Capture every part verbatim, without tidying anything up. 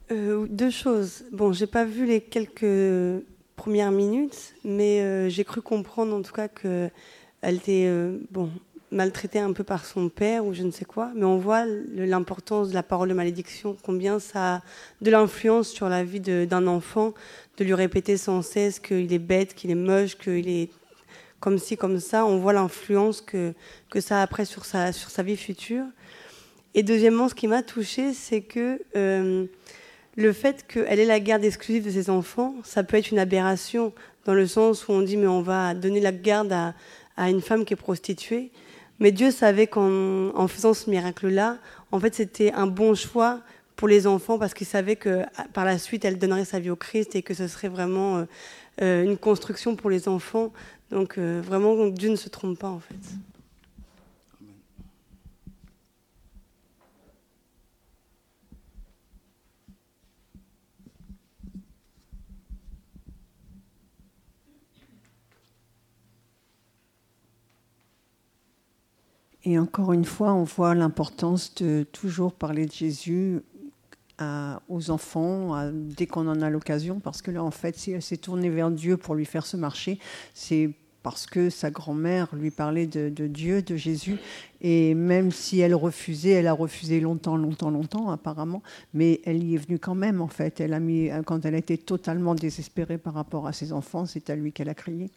Euh, deux choses. Bon, j'ai pas vu les quelques premières minutes, mais euh, j'ai cru comprendre en tout cas qu'elle était euh, bon, maltraitée un peu par son père ou je ne sais quoi. Mais on voit le, l'importance de la parole de malédiction, combien ça a de l'influence sur la vie de, d'un enfant, de lui répéter sans cesse qu'il est bête, qu'il est moche, qu'il est comme ci, comme ça. On voit l'influence que, que ça a après sur sa, sur sa vie future. Et deuxièmement, ce qui m'a touchée, c'est que euh, le fait qu'elle ait la garde exclusive de ses enfants, ça peut être une aberration, dans le sens où on dit mais on va donner la garde à, à une femme qui est prostituée. Mais Dieu savait qu'en en faisant ce miracle-là, en fait, c'était un bon choix pour les enfants, parce qu'il savait que par la suite, elle donnerait sa vie au Christ et que ce serait vraiment euh, euh, une construction pour les enfants. Donc euh, vraiment, Dieu ne se trompe pas, en fait. Et encore une fois, on voit l'importance de toujours parler de Jésus à, aux enfants à, dès qu'on en a l'occasion, parce que là, en fait, si elle s'est tournée vers Dieu pour lui faire ce marché, c'est parce que sa grand-mère lui parlait de, de Dieu, de Jésus, et même si elle refusait, elle a refusé longtemps, longtemps, longtemps, apparemment, mais elle y est venue quand même, en fait. Elle a mis, quand elle était totalement désespérée par rapport à ses enfants, c'est à lui qu'elle a crié.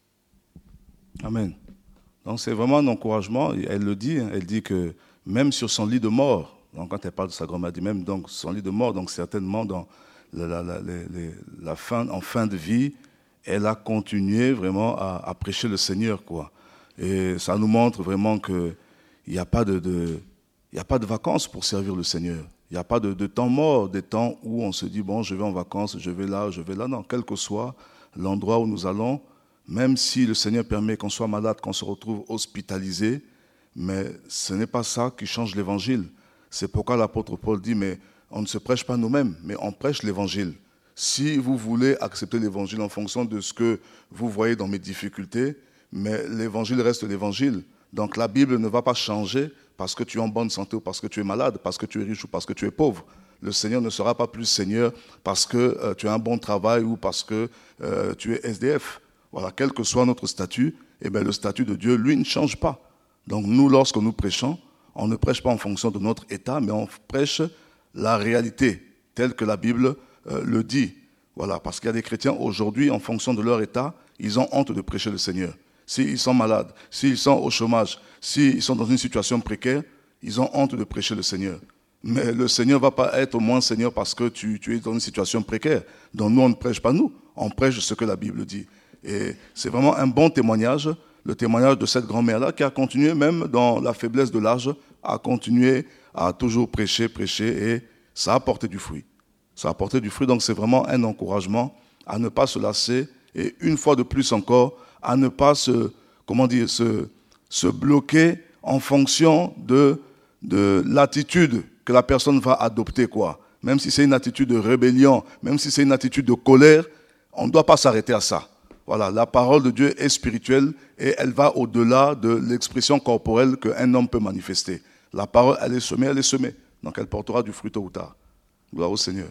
Amen. Donc c'est vraiment un encouragement. Elle le dit, elle dit que même sur son lit de mort, donc quand elle parle de sa grand-mère, elle dit même donc son lit de mort, donc certainement dans la, la, la, la, la fin, en fin de vie, elle a continué vraiment à, à prêcher le Seigneur, quoi. Et ça nous montre vraiment que il n'y a pas de, de il n'y a pas de vacances pour servir le Seigneur. Il n'y a pas de, de temps mort, des temps où on se dit bon, je vais en vacances, je vais là, je vais là. Non, quel que soit l'endroit où nous allons. Même si le Seigneur permet qu'on soit malade, qu'on se retrouve hospitalisé, mais ce n'est pas ça qui change l'évangile. C'est pourquoi l'apôtre Paul dit, mais on ne se prêche pas nous-mêmes, mais on prêche l'évangile. Si vous voulez accepter l'évangile en fonction de ce que vous voyez dans mes difficultés, mais l'évangile reste l'évangile. Donc la Bible ne va pas changer parce que tu es en bonne santé ou parce que tu es malade, parce que tu es riche ou parce que tu es pauvre. Le Seigneur ne sera pas plus Seigneur parce que euh, tu as un bon travail ou parce que euh, tu es S D F. Voilà, quel que soit notre statut, eh bien, le statut de Dieu, lui, ne change pas. Donc nous, lorsque nous prêchons, on ne prêche pas en fonction de notre état, mais on prêche la réalité, telle que la Bible euh, le dit. Voilà, parce qu'il y a des chrétiens aujourd'hui, en fonction de leur état, ils ont honte de prêcher le Seigneur. S'ils sont malades, s'ils sont au chômage, s'ils sont dans une situation précaire, ils ont honte de prêcher le Seigneur. Mais le Seigneur ne va pas être moins Seigneur parce que tu, tu es dans une situation précaire. Donc nous, on ne prêche pas nous, on prêche ce que la Bible dit. Et c'est vraiment un bon témoignage, le témoignage de cette grand-mère-là qui a continué, même dans la faiblesse de l'âge, à continuer à toujours prêcher, prêcher, et ça a porté du fruit. Ça a porté du fruit, donc c'est vraiment un encouragement à ne pas se lasser, et une fois de plus encore, à ne pas se, comment dire, se, se bloquer en fonction de, de l'attitude que la personne va adopter, quoi. Même si c'est une attitude de rébellion, même si c'est une attitude de colère, on ne doit pas s'arrêter à ça. Voilà, la parole de Dieu est spirituelle et elle va au-delà de l'expression corporelle qu'un homme peut manifester. La parole, elle est semée, elle est semée. Donc elle portera du fruit tôt ou tard. Gloire au Seigneur.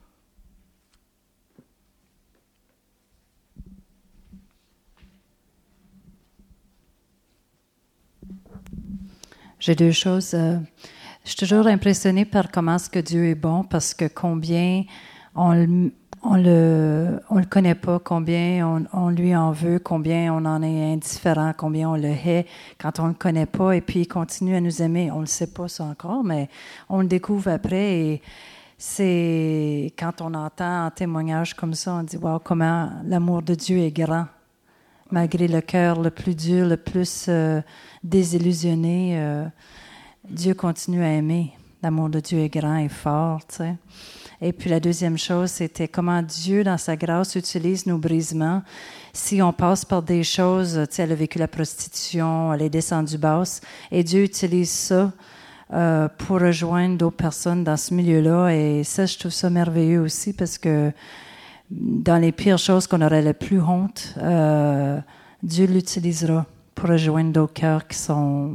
J'ai deux choses. Euh, je suis toujours impressionnée par comment est-ce que Dieu est bon, parce que combien on le... On le, on le connaît pas, combien on, on lui en veut, combien on en est indifférent, combien on le hait quand on le connaît pas, et puis il continue à nous aimer. On le sait pas ça encore, mais on le découvre après, et c'est quand on entend un témoignage comme ça, on dit wow, comment l'amour de Dieu est grand, malgré le cœur le plus dur, le plus euh, désillusionné, euh, Dieu continue à aimer. L'amour de Dieu est grand et fort, tu sais. Et puis la deuxième chose, c'était comment Dieu, dans sa grâce, utilise nos brisements. Si on passe par des choses, tu sais, elle a vécu la prostitution, elle est descendue basse, et Dieu utilise ça euh, pour rejoindre d'autres personnes dans ce milieu-là. Et ça, je trouve ça merveilleux aussi, parce que dans les pires choses qu'on aurait la plus honte, euh, Dieu l'utilisera pour rejoindre d'autres cœurs qui sont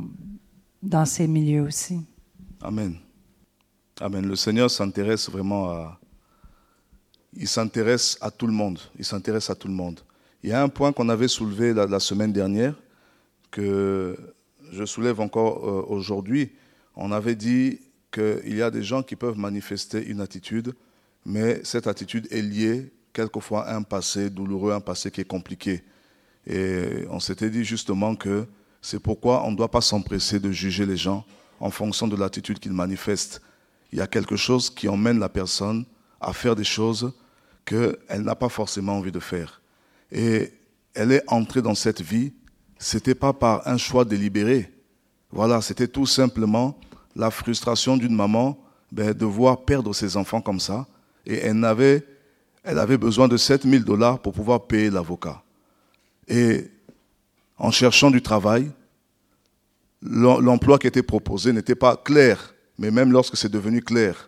dans ces milieux aussi. Amen. Amen. Le Seigneur s'intéresse vraiment à, il s'intéresse à tout le monde. Il s'intéresse à tout le monde. Il y a un point qu'on avait soulevé la, la semaine dernière, que je soulève encore euh, aujourd'hui. On avait dit qu'il y a des gens qui peuvent manifester une attitude, mais cette attitude est liée quelquefois à un passé douloureux, un passé qui est compliqué. Et on s'était dit justement que c'est pourquoi on ne doit pas s'empresser de juger les gens en fonction de l'attitude qu'ils manifestent. Il y a quelque chose qui emmène la personne à faire des choses qu'elle n'a pas forcément envie de faire. Et elle est entrée dans cette vie, ce n'était pas par un choix délibéré. Voilà, c'était tout simplement la frustration d'une maman ben, de voir perdre ses enfants comme ça. Et elle avait, elle avait besoin de sept mille dollars pour pouvoir payer l'avocat. Et en cherchant du travail, l'emploi qui était proposé n'était pas clair. Mais même lorsque c'est devenu clair,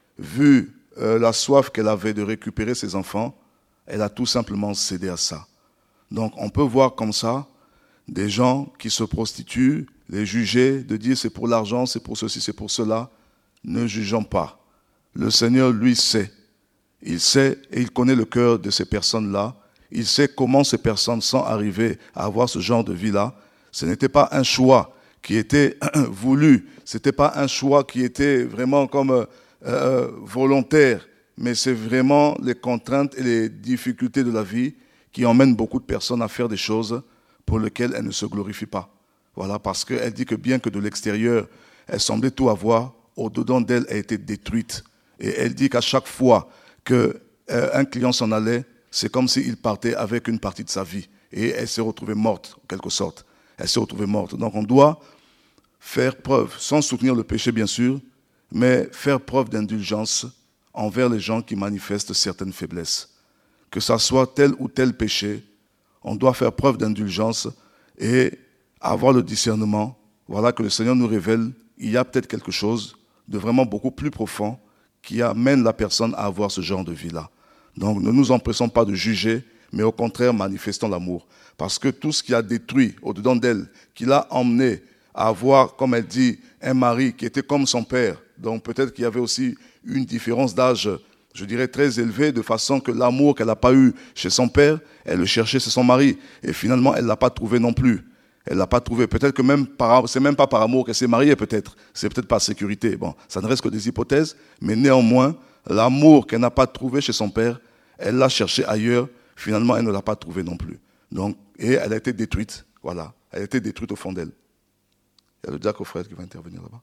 vu euh, la soif qu'elle avait de récupérer ses enfants, elle a tout simplement cédé à ça. Donc on peut voir comme ça des gens qui se prostituent, les juger, de dire c'est pour l'argent, c'est pour ceci, c'est pour cela. Ne jugeons pas. Le Seigneur, lui, sait. Il sait et il connaît le cœur de ces personnes-là. Il sait comment ces personnes sont arrivées à avoir ce genre de vie-là. Ce n'était pas un choix qui était voulu. Ce n'était pas un choix qui était vraiment comme euh, volontaire. Mais c'est vraiment les contraintes et les difficultés de la vie qui emmènent beaucoup de personnes à faire des choses pour lesquelles elles ne se glorifient pas. Voilà, parce qu'elle dit que bien que de l'extérieur, elle semblait tout avoir, au-dedans d'elle, elle a été détruite. Et elle dit qu'à chaque fois qu'un euh, client s'en allait, c'est comme s'il partait avec une partie de sa vie. Et elle s'est retrouvée morte, en quelque sorte. Elle s'est retrouvée morte. Donc on doit faire preuve, sans soutenir le péché bien sûr, mais faire preuve d'indulgence envers les gens qui manifestent certaines faiblesses. Que ça soit tel ou tel péché, on doit faire preuve d'indulgence et avoir le discernement. Voilà que le Seigneur nous révèle, il y a peut-être quelque chose de vraiment beaucoup plus profond qui amène la personne à avoir ce genre de vie-là. Donc ne nous empressons pas de juger, mais au contraire manifestons l'amour. Parce que tout ce qui a détruit au-dedans d'elle, qui l'a emmené à avoir, comme elle dit, un mari qui était comme son père, donc peut-être qu'il y avait aussi une différence d'âge, je dirais très élevée, de façon que l'amour qu'elle n'a pas eu chez son père, elle le cherchait chez son mari. Et finalement, elle ne l'a pas trouvé non plus. Elle ne l'a pas trouvé. Peut-être que même par, c'est même pas par amour qu'elle s'est mariée, peut-être. C'est peut-être par sécurité. Bon, ça ne reste que des hypothèses, mais néanmoins, l'amour qu'elle n'a pas trouvé chez son père, elle l'a cherché ailleurs. Finalement, elle ne l'a pas trouvé non plus. Donc, et elle a été détruite. Voilà. Elle a été détruite au fond d'elle. Il y a le diacre Fred qui va intervenir là-bas.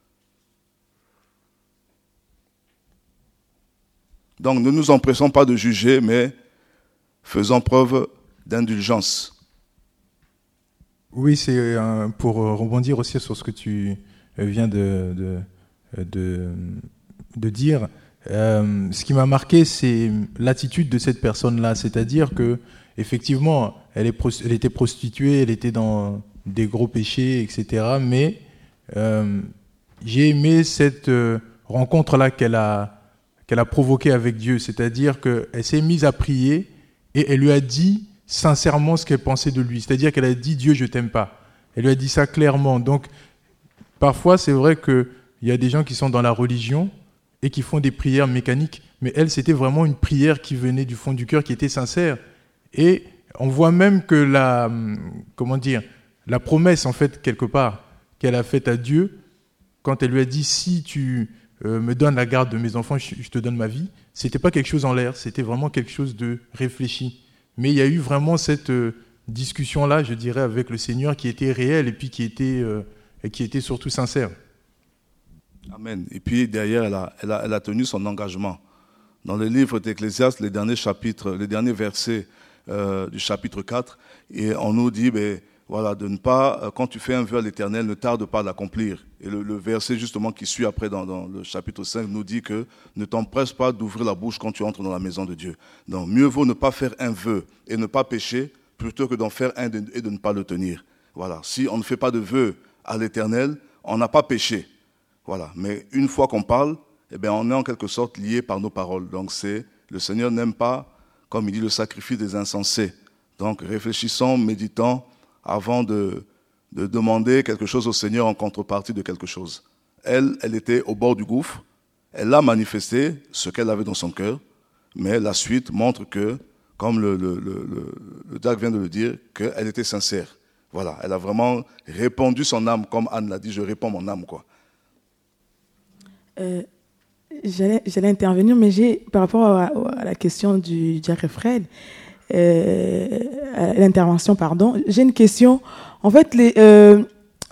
Donc, ne nous empressons pas de juger, mais faisons preuve d'indulgence. Oui, c'est euh, pour rebondir aussi sur ce que tu viens de, de, de, de dire. Euh, ce qui m'a marqué, c'est l'attitude de cette personne-là. C'est-à-dire que, effectivement, elle, est, elle était prostituée, elle était dans des gros péchés, et cetera. Mais euh, j'ai aimé cette euh, rencontre-là qu'elle a, qu'elle a provoquée avec Dieu. C'est-à-dire qu'elle s'est mise à prier et elle lui a dit sincèrement ce qu'elle pensait de lui. C'est-à-dire qu'elle a dit « Dieu, je t'aime pas ». Elle lui a dit ça clairement. Donc, parfois, c'est vrai qu'il y a des gens qui sont dans la religion et qui font des prières mécaniques. Mais elle, c'était vraiment une prière qui venait du fond du cœur, qui était sincère. Et on voit même que la, comment dire, la promesse, en fait, quelque part, qu'elle a faite à Dieu, quand elle lui a dit « Si tu euh, me donnes la garde de mes enfants, je, je te donne ma vie », c'était pas quelque chose en l'air, c'était vraiment quelque chose de réfléchi. Mais il y a eu vraiment cette euh, discussion-là, je dirais, avec le Seigneur qui était réelle et puis qui était, euh, et qui était surtout sincère. Amen. Et puis derrière, elle a, elle a, elle a tenu son engagement. Dans le livre d'Ecclésiaste, les derniers chapitres, les derniers versets euh, du chapitre quatre, et on nous dit, ben, voilà, de ne pas, quand tu fais un vœu à l'Éternel, ne tarde pas à l'accomplir. Et le, le verset justement qui suit après dans, dans le chapitre cinq nous dit que ne t'empresse pas d'ouvrir la bouche quand tu entres dans la maison de Dieu. Donc mieux vaut ne pas faire un vœu et ne pas pécher plutôt que d'en faire un et de ne pas le tenir. Voilà. Si on ne fait pas de vœu à l'Éternel, on n'a pas péché. Voilà. Mais une fois qu'on parle, eh bien, on est en quelque sorte lié par nos paroles. Donc c'est, le Seigneur n'aime pas, comme il dit, le sacrifice des insensés. Donc réfléchissons, méditons avant de, de demander quelque chose au Seigneur en contrepartie de quelque chose. Elle, elle était au bord du gouffre. Elle a manifesté ce qu'elle avait dans son cœur. Mais la suite montre que, comme le, le, le, le, le Jack vient de le dire, qu'elle était sincère. Voilà, elle a vraiment répandu son âme, comme Anne l'a dit, je répands mon âme, quoi. Euh, j'allais, j'allais intervenir, mais j'ai, par rapport à, à la question du Jack et Fred, euh, à l'intervention, pardon, j'ai une question. En fait, les, euh,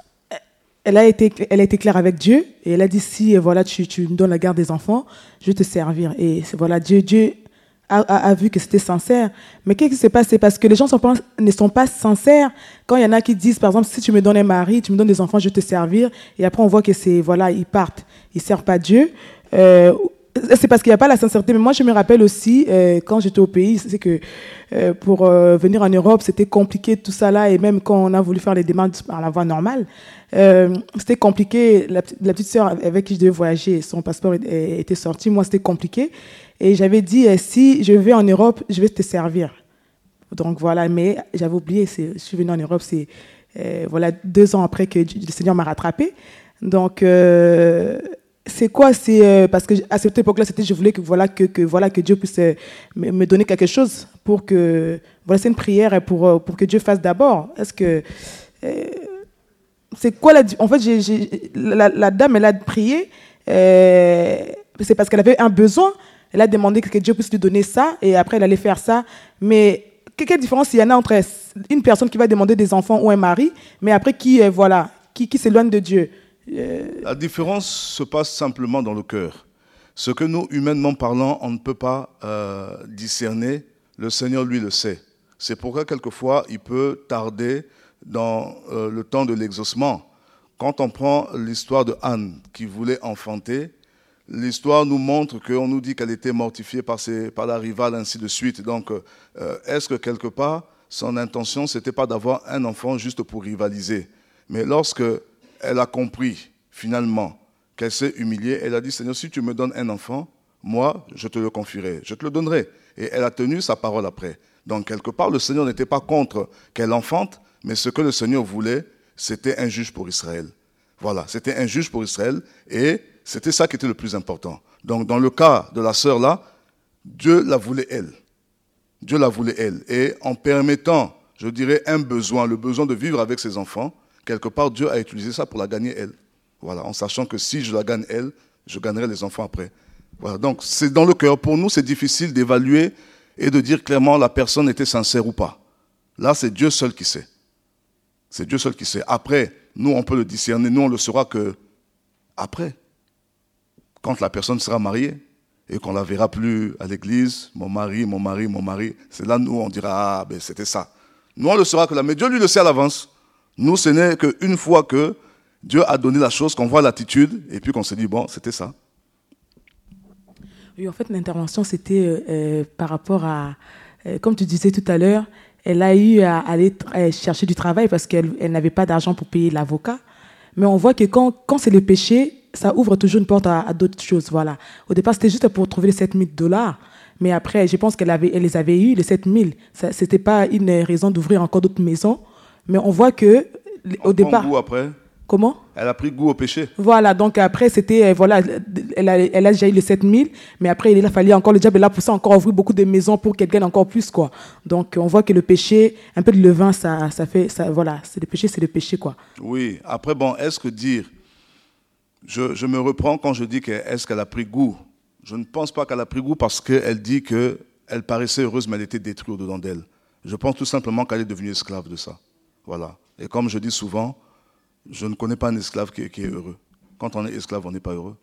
elle a été, elle a été claire avec Dieu et elle a dit si voilà tu, tu me donnes la garde des enfants, je vais te servir. Et voilà, Dieu, Dieu a, a, a vu que c'était sincère. Mais qu'est-ce qui s'est passé? Parce que les gens sont pas, ne sont pas sincères. Quand il y en a qui disent, par exemple, si tu me donnes un mari, tu me donnes des enfants, je vais te servir. Et après, on voit que c'est voilà, ils partent, ils servent pas Dieu. Euh, c'est parce qu'il n'y a pas la sincérité. Mais moi, je me rappelle aussi, euh, quand j'étais au pays, c'est que euh, pour euh, venir en Europe, c'était compliqué tout ça là. Et même quand on a voulu faire les démarches par la voie normale, euh, c'était compliqué. La, la petite sœur avec qui je devais voyager, son passeport était sorti. Moi, c'était compliqué. Et j'avais dit, eh, si je vais en Europe, je vais te servir. Donc voilà, mais j'avais oublié, c'est, je suis venue en Europe, c'est euh, voilà, deux ans après que le Seigneur m'a rattrapée. Donc, euh, c'est quoi? C'est euh, parce que à cette époque-là, c'était je voulais que voilà que, que voilà que Dieu puisse euh, me, me donner quelque chose pour que voilà, c'est une prière pour pour que Dieu fasse d'abord. Est-ce que euh, c'est quoi la en fait j'ai, j'ai, la, la dame elle a prié, euh, c'est parce qu'elle avait un besoin. Elle a demandé que Dieu puisse lui donner ça et après elle allait faire ça. Mais quelle différence il y en a entre une personne qui va demander des enfants ou un mari, mais après qui euh, voilà qui qui s'éloigne de Dieu? La différence se passe simplement dans le cœur. Ce que nous, humainement parlant, on ne peut pas euh, discerner, le Seigneur, lui, le sait. C'est pourquoi, quelquefois, il peut tarder dans euh, le temps de l'exaucement. Quand on prend l'histoire de Anne, qui voulait enfanter, l'histoire nous montre qu'on nous dit qu'elle était mortifiée par, ses, par la rivale, ainsi de suite. Donc, euh, est-ce que, quelque part, son intention, ce n'était pas d'avoir un enfant juste pour rivaliser? Mais lorsque elle a compris, finalement, qu'elle s'est humiliée. Elle a dit, Seigneur, si tu me donnes un enfant, moi, je te le confierai, je te le donnerai. Et elle a tenu sa parole après. Donc, quelque part, le Seigneur n'était pas contre qu'elle enfante, mais ce que le Seigneur voulait, c'était un juge pour Israël. Voilà, c'était un juge pour Israël, et c'était ça qui était le plus important. Donc, dans le cas de la sœur là, Dieu la voulait elle. Dieu la voulait elle. Et en permettant, je dirais, un besoin, le besoin de vivre avec ses enfants, quelque part, Dieu a utilisé ça pour la gagner elle. Voilà, en sachant que si je la gagne elle, je gagnerai les enfants après. Voilà, donc c'est dans le cœur. Pour nous, c'est difficile d'évaluer et de dire clairement la personne était sincère ou pas. Là, c'est Dieu seul qui sait. C'est Dieu seul qui sait. Après, nous, on peut le discerner. Nous, on le saura que après, quand la personne sera mariée et qu'on la verra plus à l'église, mon mari, mon mari, mon mari, c'est là, nous, on dira, ah, ben, c'était ça. Nous, on le saura que là, mais Dieu, lui, le sait à l'avance. Nous, ce n'est qu'une fois que Dieu a donné la chose, qu'on voit l'attitude, et puis qu'on se dit, bon, c'était ça. Oui, en fait, l'intervention, c'était euh, euh, par rapport à, euh, comme tu disais tout à l'heure, elle a eu à aller euh, chercher du travail parce qu'elle elle n'avait pas d'argent pour payer l'avocat. Mais on voit que quand, quand c'est le péché, ça ouvre toujours une porte à, à d'autres choses. Voilà. Au départ, c'était juste pour trouver les sept mille dollars. Mais après, je pense qu'elle avait, elle les avait eu, les sept mille. Ce n'était pas une raison d'ouvrir encore d'autres maisons. Mais on voit que au on départ. Prend goût après. Comment? Elle a pris goût au péché. Voilà, donc après c'était voilà, elle a, elle a déjà eu les sept mille, mais après il a fallu encore le diable là pour ça encore ouvrir beaucoup de maisons pour qu'elle gagne encore plus quoi. Donc on voit que le péché, un peu de levain, ça, ça fait ça voilà, c'est le péché, c'est le péché quoi. Oui. Après bon, est-ce que dire, je, je me reprends quand je dis que est-ce qu'elle a pris goût? Je ne pense pas qu'elle a pris goût parce qu'elle dit que elle paraissait heureuse, mais elle était détruite au-dedans d'elle. Je pense tout simplement qu'elle est devenue esclave de ça. Voilà. Et comme je dis souvent, je ne connais pas un esclave qui est, qui est heureux. Quand on est esclave, on n'est pas heureux.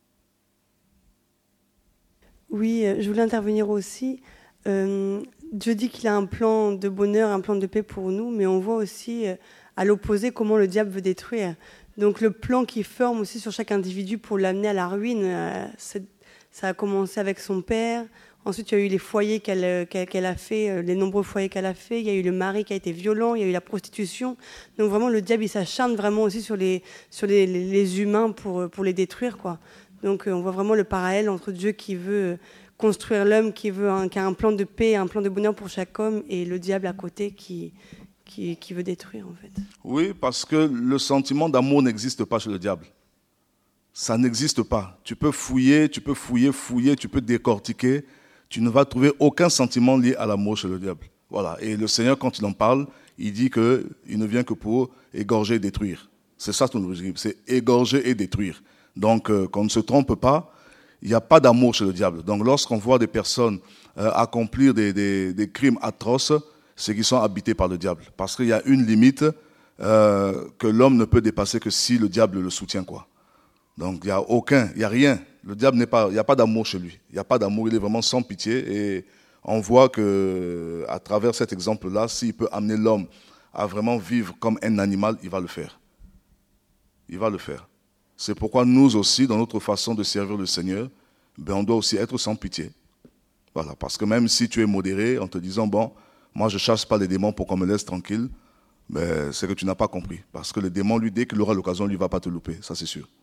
Oui, je voulais intervenir aussi. Euh, Dieu dit qu'il a un plan de bonheur, un plan de paix pour nous, mais on voit aussi, euh, à l'opposé, comment le diable veut détruire. Donc le plan qu'il forme aussi sur chaque individu pour l'amener à la ruine, euh, ça a commencé avec son père. Ensuite, il y a eu les foyers qu'elle, qu'elle, qu'elle a fait, les nombreux foyers qu'elle a fait. Il y a eu le mari qui a été violent, il y a eu la prostitution. Donc vraiment, le diable, il s'acharne vraiment aussi sur les, sur les, les, les humains pour, pour les détruire, quoi. Donc on voit vraiment le parallèle entre Dieu qui veut construire l'homme, qui, veut un, qui a un plan de paix, un plan de bonheur pour chaque homme, et le diable à côté qui, qui, qui veut détruire, en fait. Oui, parce que le sentiment d'amour n'existe pas chez le diable. Ça n'existe pas. Tu peux fouiller, tu peux fouiller, fouiller, tu peux décortiquer. tu ne vas trouver aucun sentiment lié à l'amour chez le diable. Voilà. Et le Seigneur, quand il en parle, il dit qu'il ne vient que pour égorger et détruire. C'est ça son objectif, c'est égorger et détruire. Donc, euh, qu'on ne se trompe pas, il n'y a pas d'amour chez le diable. Donc, lorsqu'on voit des personnes euh, accomplir des, des, des crimes atroces, c'est qu'ils sont habités par le diable. Parce qu'il y a une limite euh, que l'homme ne peut dépasser que si le diable le soutient, quoi. Donc, il n'y a aucun, il n'y a rien. Le diable n'est pas, il n'y a pas d'amour chez lui. Il n'y a pas d'amour, il est vraiment sans pitié. Et on voit que, à travers cet exemple-là, s'il peut amener l'homme à vraiment vivre comme un animal, il va le faire. Il va le faire. C'est pourquoi nous aussi, dans notre façon de servir le Seigneur, ben on doit aussi être sans pitié. Voilà, parce que même si tu es modéré en te disant, bon, moi je ne chasse pas les démons pour qu'on me laisse tranquille, ben, c'est que tu n'as pas compris. Parce que le démon, lui, dès qu'il aura l'occasion, lui ne va pas te louper, ça c'est sûr.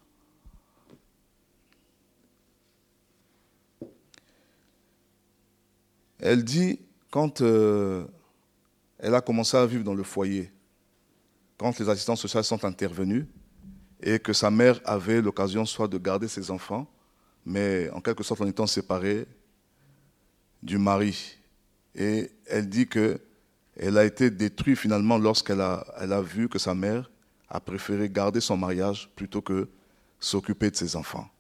Elle dit, quand euh, elle a commencé à vivre dans le foyer, quand les assistants sociaux sont intervenus, et que sa mère avait l'occasion soit de garder ses enfants, mais en quelque sorte en étant séparée du mari. Et elle dit qu'elle a été détruite finalement lorsqu'elle a, elle a vu que sa mère a préféré garder son mariage plutôt que s'occuper de ses enfants.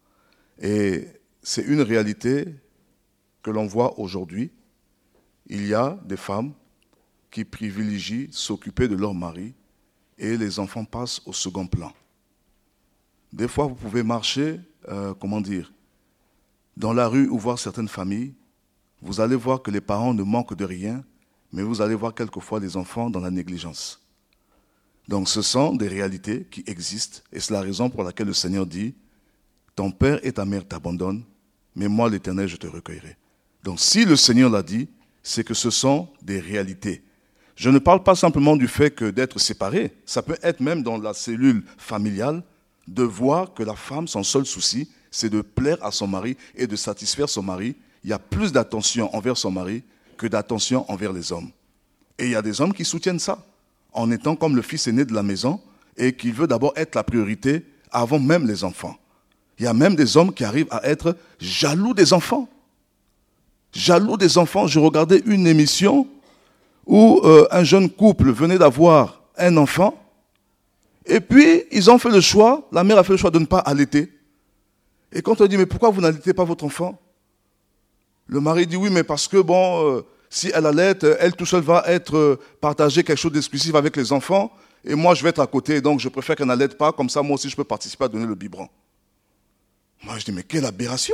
Et c'est une réalité que l'on voit aujourd'hui. Il y a des femmes qui privilégient s'occuper de leur mari et les enfants passent au second plan. Des fois, vous pouvez marcher, euh, comment dire, dans la rue ou voir certaines familles, vous allez voir que les parents ne manquent de rien, mais vous allez voir quelquefois les enfants dans la négligence. Donc ce sont des réalités qui existent, et c'est la raison pour laquelle le Seigneur dit, ton père et ta mère t'abandonnent, mais moi l'Éternel, je te recueillerai. Donc si le Seigneur l'a dit, c'est que ce sont des réalités. Je ne parle pas simplement du fait que d'être séparé, ça peut être même dans la cellule familiale, de voir que la femme, son seul souci, c'est de plaire à son mari et de satisfaire son mari. Il y a plus d'attention envers son mari que d'attention envers les hommes. Et il y a des hommes qui soutiennent ça, en étant comme le fils aîné de la maison et qui veut d'abord être la priorité avant même les enfants. Il y a même des hommes qui arrivent à être jaloux des enfants. Jaloux des enfants. Je regardais une émission où euh, un jeune couple venait d'avoir un enfant. Et puis, ils ont fait le choix, la mère a fait le choix de ne pas allaiter. Et quand on dit, mais pourquoi vous n'allaitez pas votre enfant? Le mari dit, oui, mais parce que, bon, euh, si elle allaite, elle tout seule va être euh, partager quelque chose d'exclusif avec les enfants, et moi, je vais être à côté, donc je préfère qu'elle n'allaite pas, comme ça, moi aussi, je peux participer à donner le biberon. Moi, je dis, mais quelle aberration!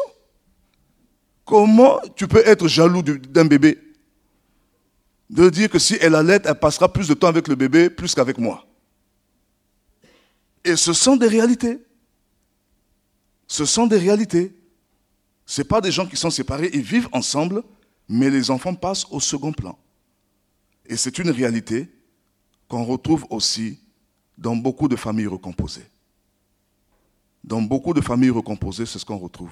Comment tu peux être jaloux d'un bébé? De dire que si elle allaite, elle passera plus de temps avec le bébé, plus qu'avec moi. Et ce sont des réalités. Ce sont des réalités. Ce n'est pas des gens qui sont séparés, ils vivent ensemble, mais les enfants passent au second plan. Et c'est une réalité qu'on retrouve aussi dans beaucoup de familles recomposées. Dans beaucoup de familles recomposées, c'est ce qu'on retrouve.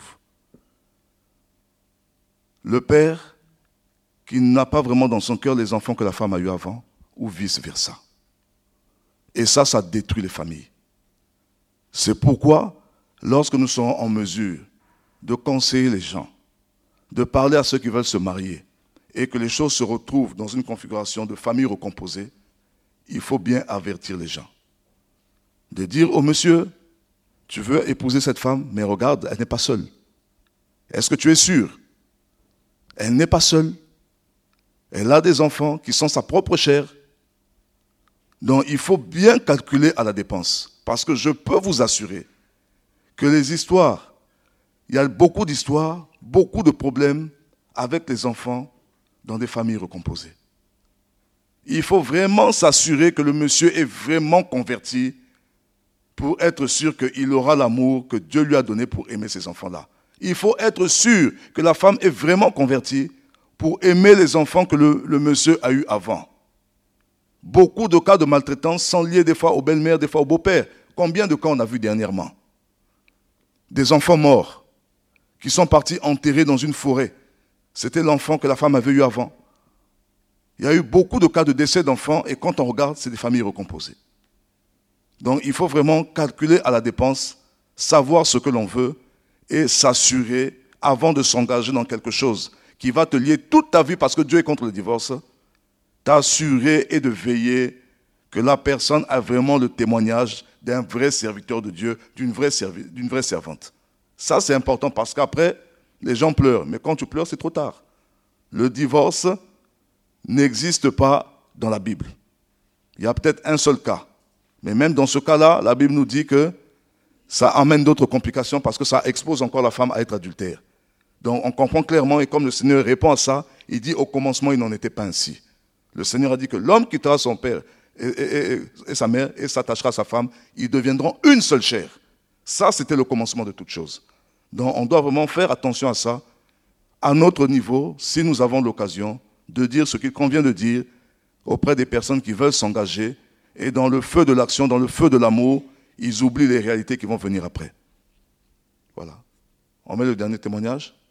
Le père qui n'a pas vraiment dans son cœur les enfants que la femme a eus avant, ou vice-versa. Et ça, ça détruit les familles. C'est pourquoi, lorsque nous serons en mesure de conseiller les gens, de parler à ceux qui veulent se marier, et que les choses se retrouvent dans une configuration de famille recomposée, il faut bien avertir les gens. De dire au monsieur, tu veux épouser cette femme, mais regarde, elle n'est pas seule. Est-ce que tu es sûr? Elle n'est pas seule. Elle a des enfants qui sont sa propre chair. Donc il faut bien calculer à la dépense. Parce que je peux vous assurer que les histoires, il y a beaucoup d'histoires, beaucoup de problèmes avec les enfants dans des familles recomposées. Il faut vraiment s'assurer que le monsieur est vraiment converti pour être sûr qu'il aura l'amour que Dieu lui a donné pour aimer ces enfants-là. Il faut être sûr que la femme est vraiment convertie pour aimer les enfants que le, le monsieur a eus avant. Beaucoup de cas de maltraitance sont liés des fois aux belles-mères, des fois aux beaux-pères. Combien de cas on a vu dernièrement? Des enfants morts qui sont partis enterrés dans une forêt. C'était l'enfant que la femme avait eu avant. Il y a eu beaucoup de cas de décès d'enfants et quand on regarde, c'est des familles recomposées. Donc il faut vraiment calculer à la dépense, savoir ce que l'on veut et s'assurer avant de s'engager dans quelque chose qui va te lier toute ta vie parce que Dieu est contre le divorce, t'assurer et de veiller que la personne a vraiment le témoignage d'un vrai serviteur de Dieu, d'une vraie, servi- d'une vraie servante. Ça, c'est important parce qu'après, les gens pleurent. Mais quand tu pleures, c'est trop tard. Le divorce n'existe pas dans la Bible. Il y a peut-être un seul cas. Mais même dans ce cas-là, la Bible nous dit que ça amène d'autres complications parce que ça expose encore la femme à être adultère. Donc on comprend clairement, et comme le Seigneur répond à ça, il dit au commencement, il n'en était pas ainsi. Le Seigneur a dit que l'homme quittera son père et, et, et, et sa mère et s'attachera à sa femme, ils deviendront une seule chair. Ça, c'était le commencement de toute chose. Donc on doit vraiment faire attention à ça. À notre niveau, si nous avons l'occasion de dire ce qu'il convient de dire auprès des personnes qui veulent s'engager, et dans le feu de l'action, dans le feu de l'amour, ils oublient les réalités qui vont venir après. Voilà. On met le dernier témoignage.